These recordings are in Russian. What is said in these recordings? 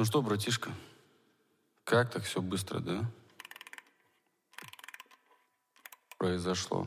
Ну что, братишка, как так все быстро, да? Произошло.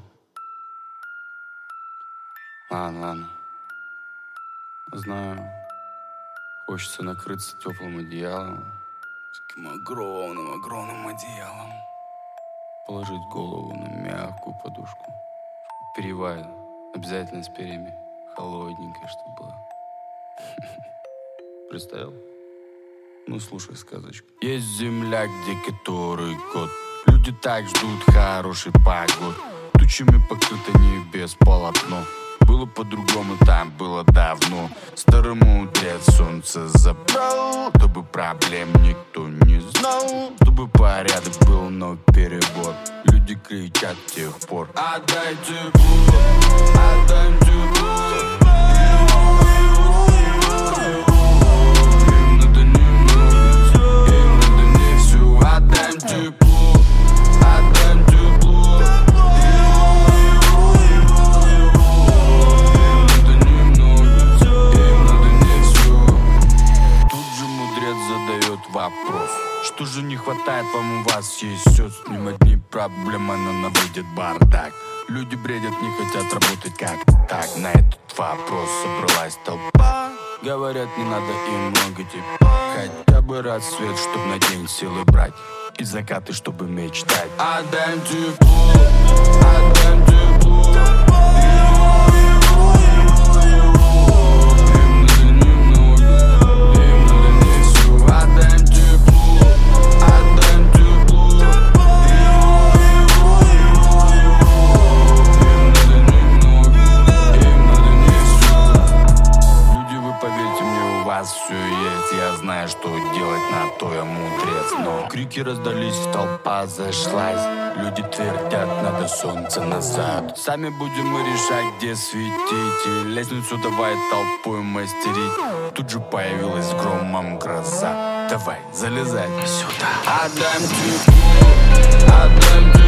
Ладно. Знаю, хочется накрыться теплым одеялом, таким огромным одеялом, положить голову на мягкую подушку, перьевая, обязательно с перьями, холодненькое, чтобы было. Представил? Ну, слушай сказочку. Есть земля, где который год люди так ждут хороший погоды. Тучами покрыто небес полотно. Было по-другому, там было давно. Старый мудрец солнце забрал, чтобы проблем никто не знал, чтобы порядок был, но перебор. Люди кричат с тех пор: отдай тепло, отдай тепло. Им надо немного, им надо не все. Отдай тепло, отдай тепло. Вопрос: что же не хватает вам, у вас есть все. С ним одни проблемы, но наводит бардак. Люди бредят, не хотят работать как так. На этот вопрос собралась толпа. Говорят, не надо им много тепла, хотя бы рассвет, чтоб на день силы брать, и закаты, чтобы мечтать. Отдай тепло, отдай тепло. Все есть, я знаю, что делать, на то я мудрец. Но крики раздались, толпа зашлась. Люди твердят, надо солнце назад. Сами будем мы решать, где светить, и лестницу давай толпой мастерить. Тут же появилась громом гроза. Давай, залезай сюда. Отдай тепло, отдай тепло.